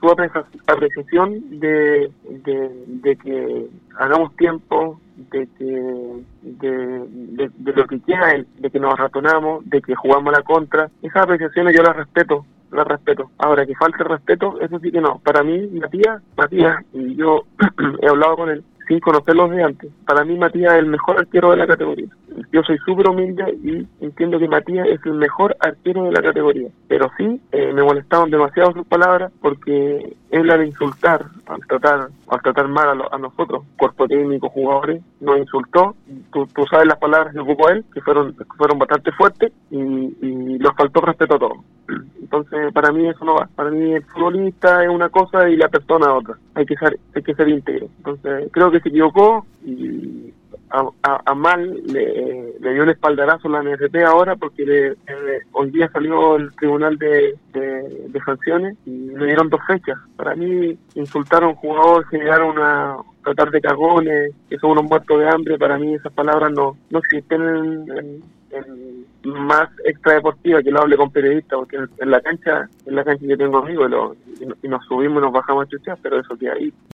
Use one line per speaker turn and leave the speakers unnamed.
su apreciación de que hagamos tiempo, de lo que quiera él, de que nos ratonamos, de que jugamos a la contra. Esas apreciaciones yo las respeto. Ahora, que falte respeto, eso sí que no. Para mí, Matías, y yo he hablado con él sin conocerlos de antes, para mí Matías es el mejor arquero de la categoría. Yo soy súper humilde y entiendo que Matías es el mejor arquero de la categoría, pero sí, me molestaron demasiado sus palabras, porque él, al insultar, al tratar mal a nosotros, cuerpo técnico, jugadores, nos insultó. Tú sabes las palabras que ocupó él, que fueron bastante fuertes, y nos faltó respeto a todos. Entonces, para mí eso no va. Para mí el futbolista es una cosa y la persona otra. Hay que ser íntegro. Entonces, creo que se equivocó y a mal le dio el espaldarazo a la NFP ahora, porque hoy día salió el tribunal de sanciones y le dieron 2 fechas. Para mí, insultar a un jugador, tratar de cagones, que son unos muertos de hambre. Para mí esas palabras no existen en más extradeportiva, que lo hable con periodistas, porque en la cancha yo tengo amigos y nos subimos y nos bajamos a chuchar, pero eso queda ahí.